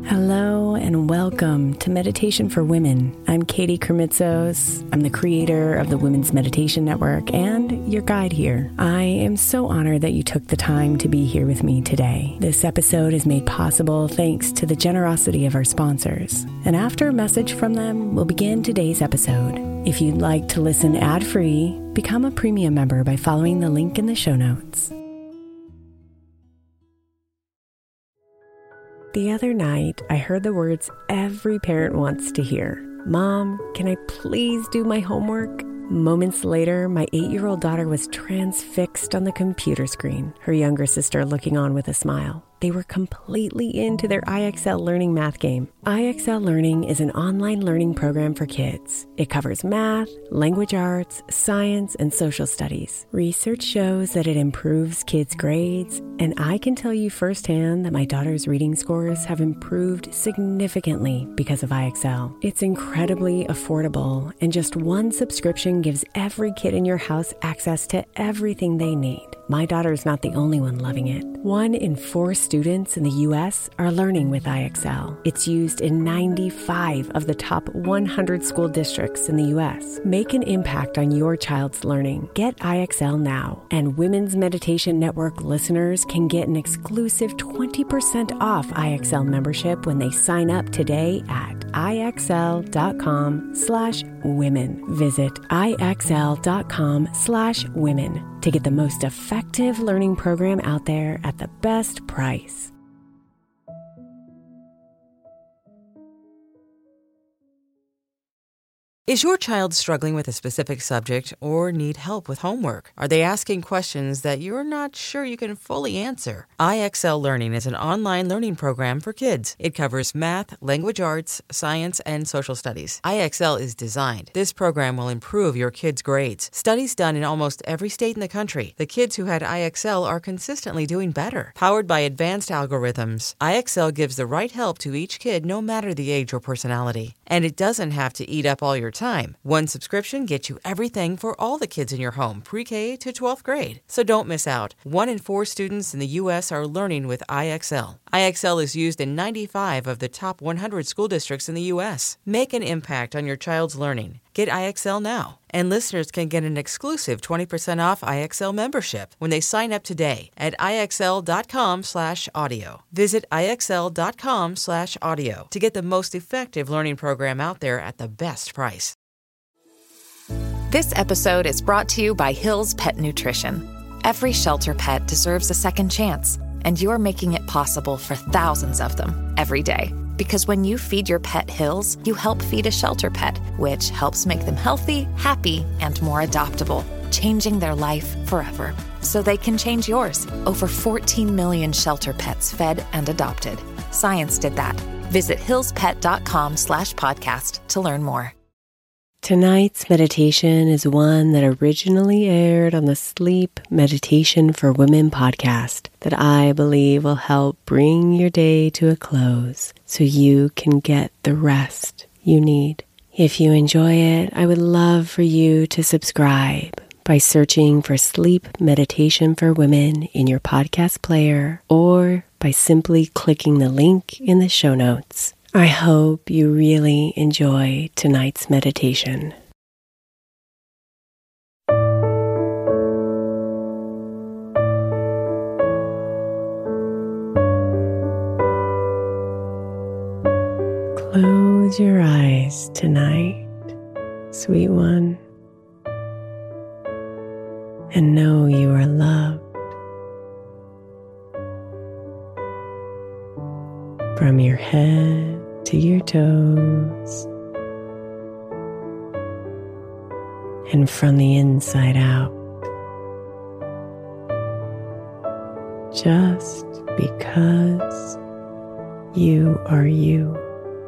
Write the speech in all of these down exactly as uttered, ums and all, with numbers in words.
Hello and welcome to Meditation for Women. I'm Katie Kremitzos. I'm the creator of the Women's Meditation Network and your guide here. I am so honored that you took the time to be here with me today. This episode is made possible thanks to the generosity of our sponsors. And after a message from them, we'll begin today's episode. If you'd like to listen ad-free, become a premium member by following the link in the show notes. The other night, I heard the words every parent wants to hear. Mom, can I please do my homework? Moments later, my eight-year-old daughter was transfixed on the computer screen, her younger sister looking on with a smile. They were completely into their I X L Learning math game. I X L Learning is an online learning program for kids. It covers math, language arts, science, and social studies. Research shows that it improves kids' grades, and I can tell you firsthand that my daughter's reading scores have improved significantly because of I X L. It's incredibly affordable, and just one subscription gives every kid in your house access to everything they need. My daughter's not the only one loving it. One in four students in the U S are learning with I X L. It's used in ninety-five of the top one hundred school districts in the U S. Make an impact on your child's learning. Get I X L now. And Women's Meditation Network listeners can get an exclusive twenty percent off I X L membership when they sign up today at ixl.com slash women. Visit ixl.com slash women to get the most effective learning program out there at the best price. Is your child struggling with a specific subject or need help with homework? Are they asking questions that you're not sure you can fully answer? I X L Learning is an online learning program for kids. It covers math, language arts, science, and social studies. I X L is designed. This program will improve your kids' grades. Studies done in almost every state in the country. The kids who had I X L are consistently doing better. Powered by advanced algorithms, I X L gives the right help to each kid no matter the age or personality. And it doesn't have to eat up all your time. One subscription gets you everything for all the kids in your home, pre-K to twelfth grade. So don't miss out. One in four students in the U S are learning with I X L. I X L is used in ninety-five of the top one hundred school districts in the U S. Make an impact on your child's learning. Get I X L now. And listeners can get an exclusive twenty percent off I X L membership when they sign up today at ixl.com slash audio. Visit ixl.com slash audio to get the most effective learning program out there at the best price. This episode is brought to you by Hill's Pet Nutrition. Every shelter pet deserves a second chance, and you're making it possible for thousands of them every day. Because when you feed your pet Hills, you help feed a shelter pet, which helps make them healthy, happy, and more adoptable, changing their life forever. So they can change yours. Over fourteen million shelter pets fed and adopted. Science did that. Visit hillspet.com slash podcast to learn more. Tonight's meditation is one that originally aired on the Sleep Meditation for Women podcast that I believe will help bring your day to a close so you can get the rest you need. If you enjoy it, I would love for you to subscribe by searching for Sleep Meditation for Women in your podcast player or by simply clicking the link in the show notes. I hope you really enjoy tonight's meditation. Close your eyes tonight, sweet one, and know you are loved. From your head to your toes, and from the inside out, just because you are you.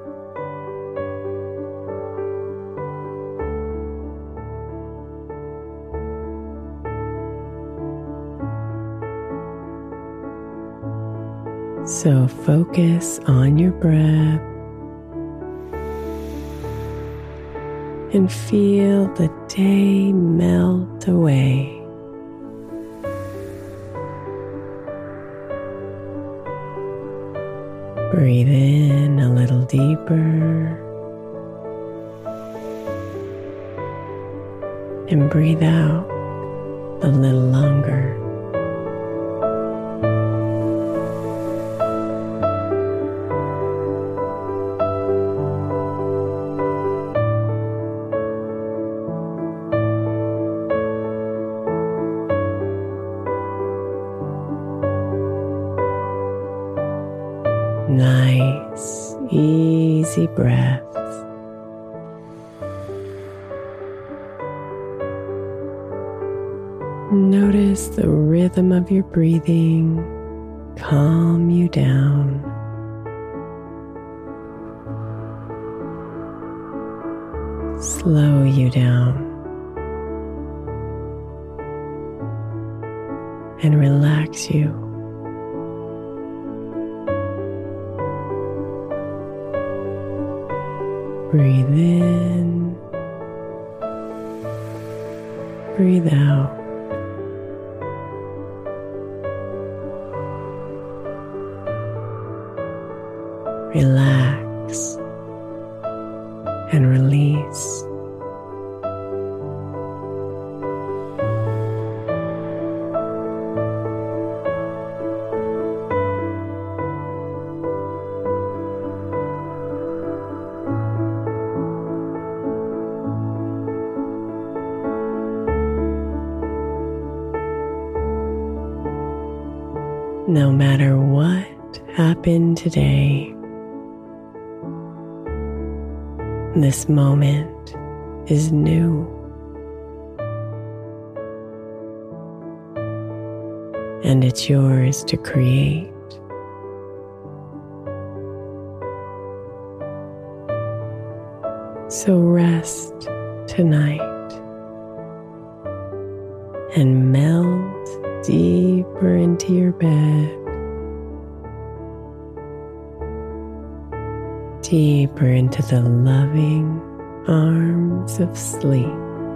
So focus on your breath and feel the day melt away. Breathe in a little deeper and breathe out a little longer. Nice, easy breaths. Notice the rhythm of your breathing calm you down. Slow you down. And relax you. Breathe in, breathe out. Relax and release. No matter what happened today, this moment is new. And it's yours to create. So rest tonight and melt deeper into your bed, deeper into the loving arms of sleep.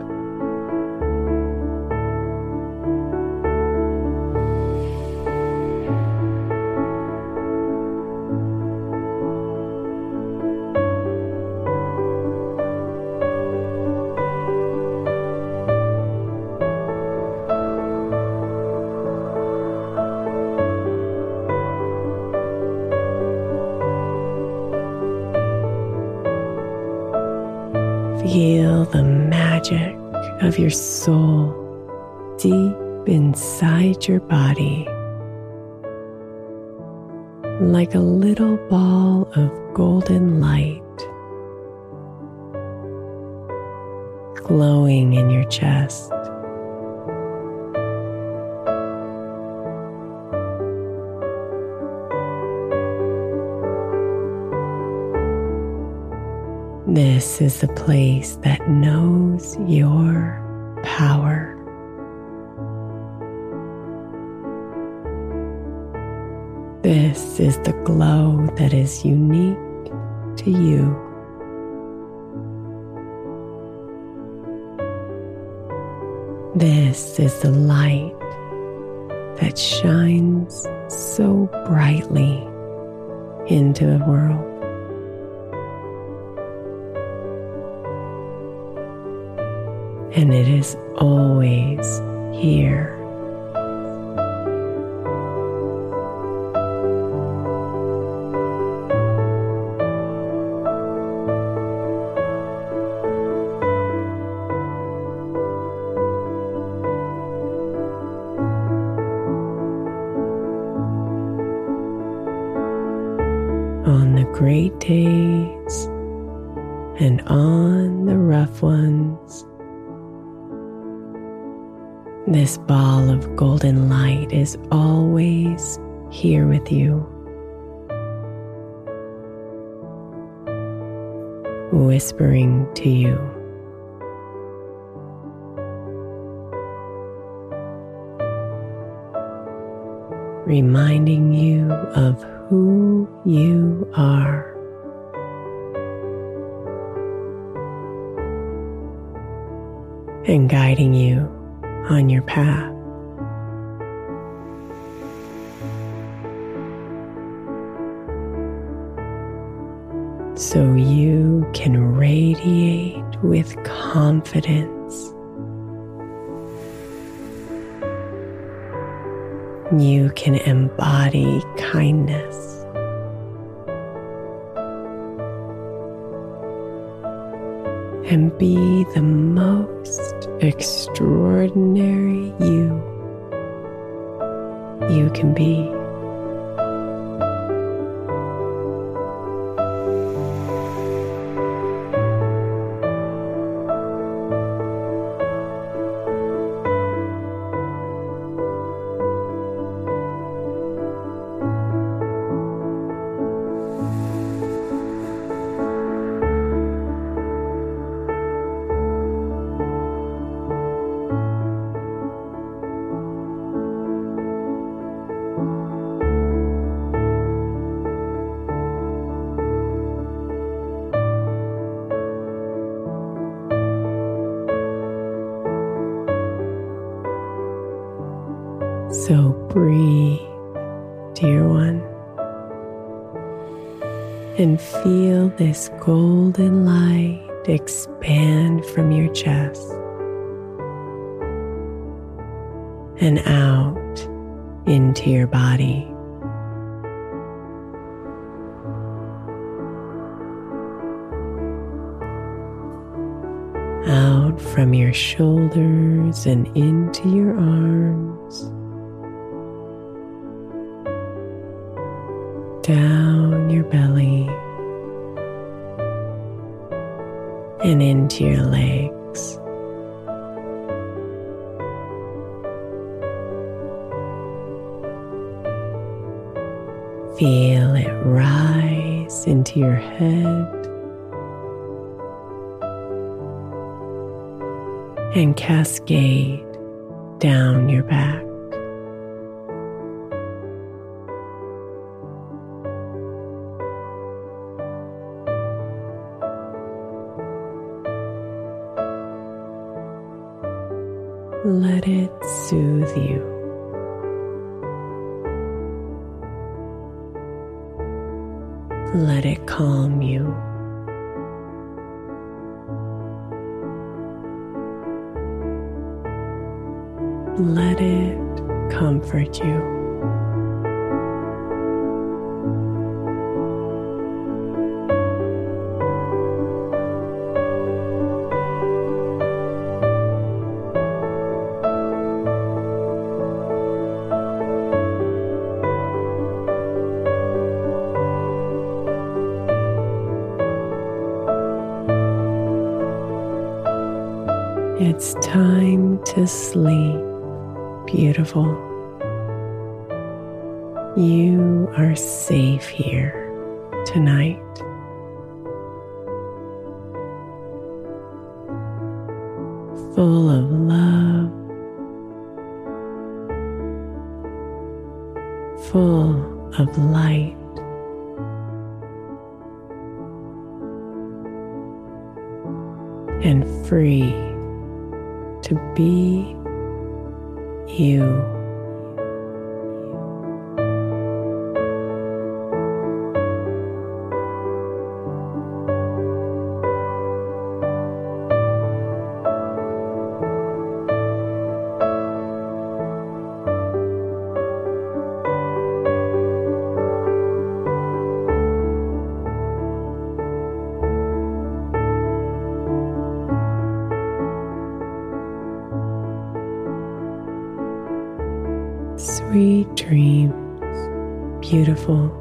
Feel the magic of your soul deep inside your body, like a little ball of golden light glowing in your chest. This is the place that knows your power. This is the glow that is unique to you. This is the light that shines so brightly into the world. And it is always here. On the great days and on the rough ones, this ball of golden light is always here with you, whispering to you, reminding you of who you are. And guiding you on your path. so you can radiate with confidence. You can embody kindness. And be the most extraordinary you you can be. So breathe, dear one, and feel this golden light expand from your chest and out into your body. Out from your shoulders and into your arms. Down your belly and into your legs. Feel it rise into your head and cascade down your back. Let it soothe you. Let it calm you. Let it comfort you. It's time to sleep, beautiful. You are safe here tonight. Full of love, full of light. And free to be you. Sweet dreams, beautiful.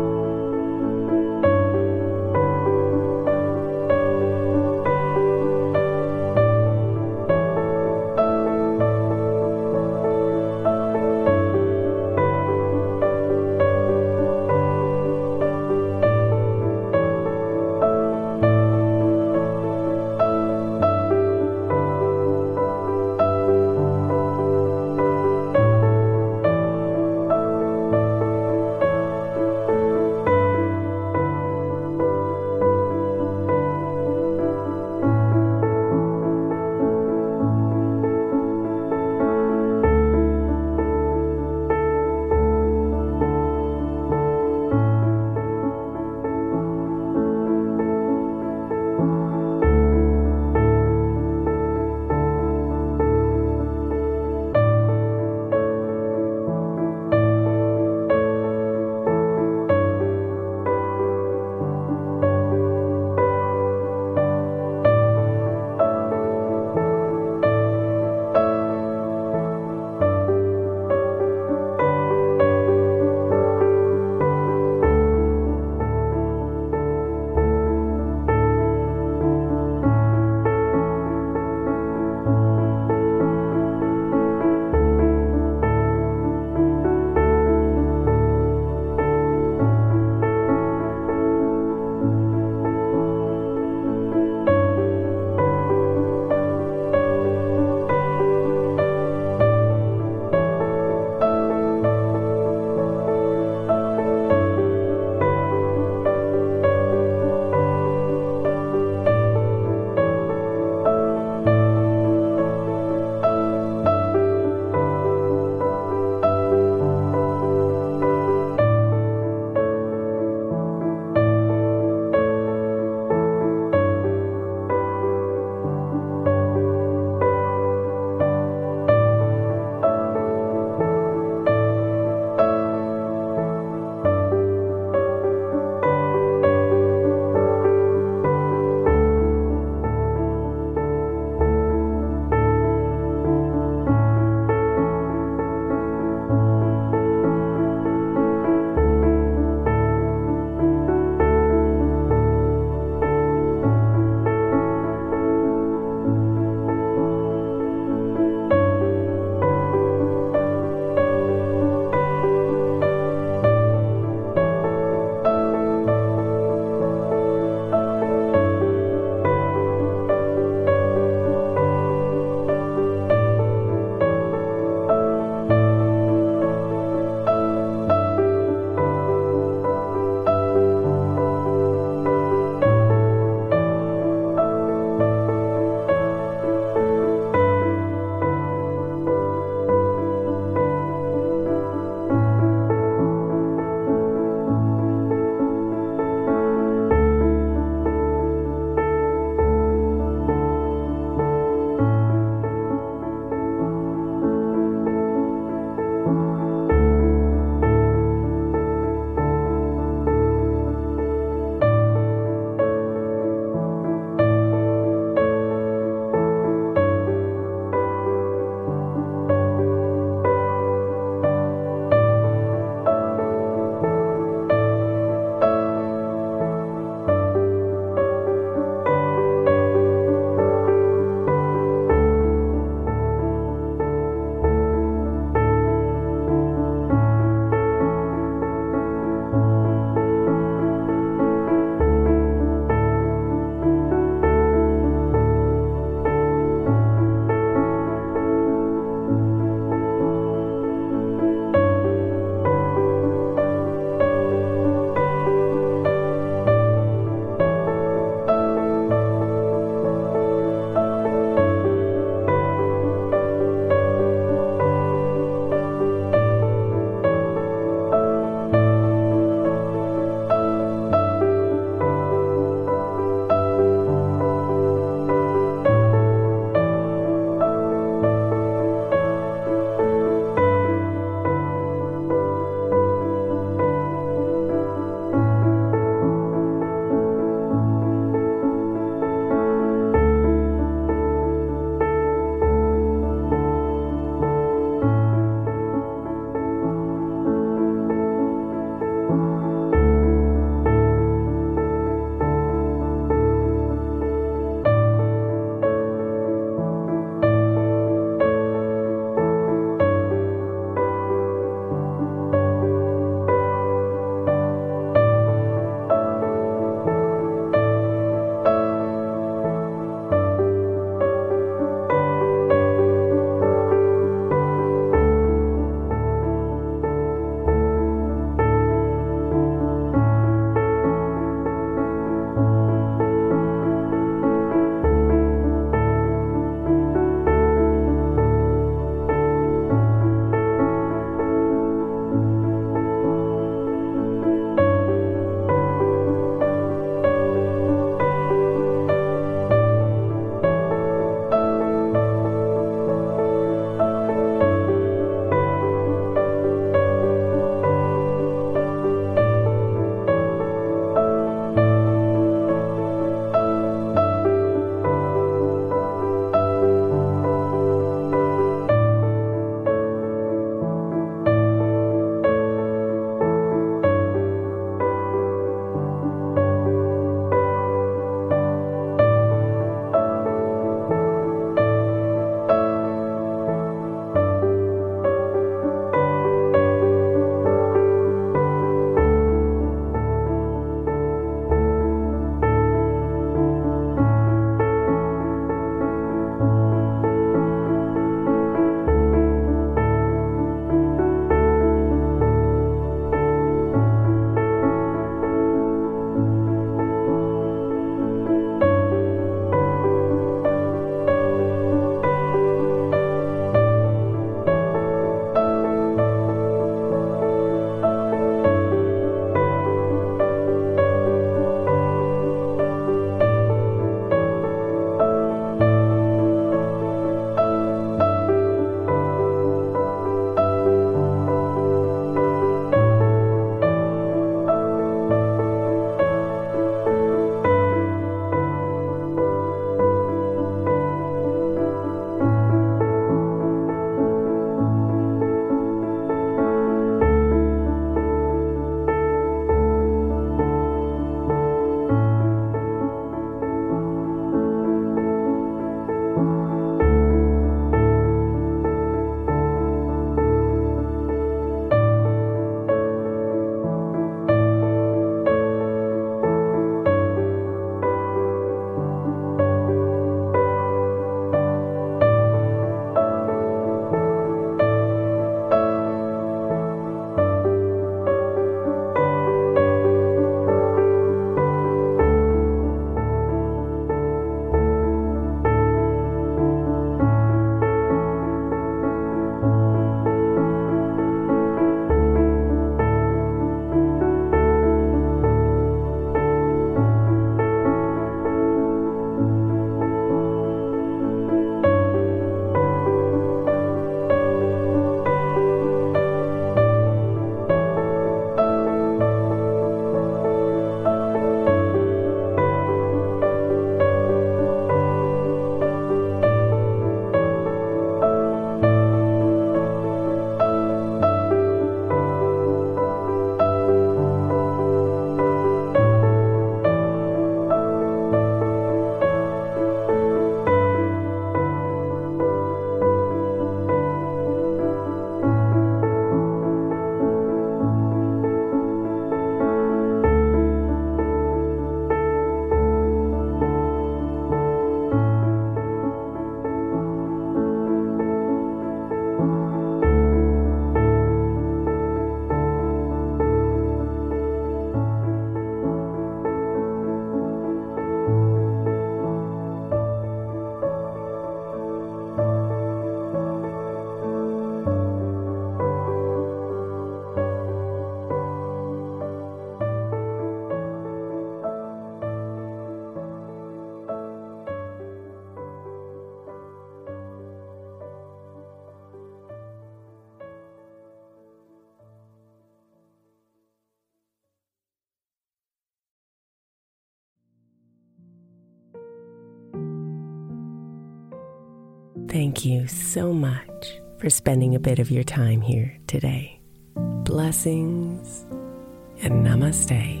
Thank you so much for spending a bit of your time here today. Blessings and namaste.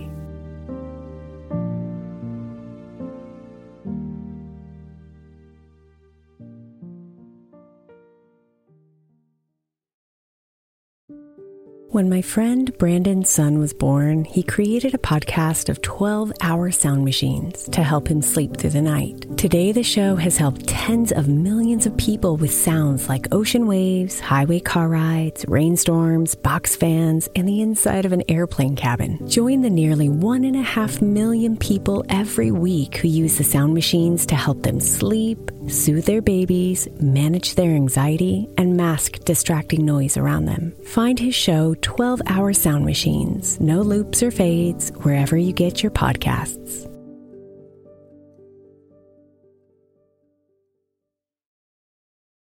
When my friend Brandon's son was born, he created a podcast of twelve-hour sound machines to help him sleep through the night. Today, the show has helped tens of millions of people with sounds like ocean waves, highway car rides, rainstorms, box fans, and the inside of an airplane cabin. Join the nearly one and a half million people every week who use the sound machines to help them sleep, soothe their babies, manage their anxiety, and mask distracting noise around them. Find his show, twelve-hour Sound Machines, no loops or fades, wherever you get your podcasts.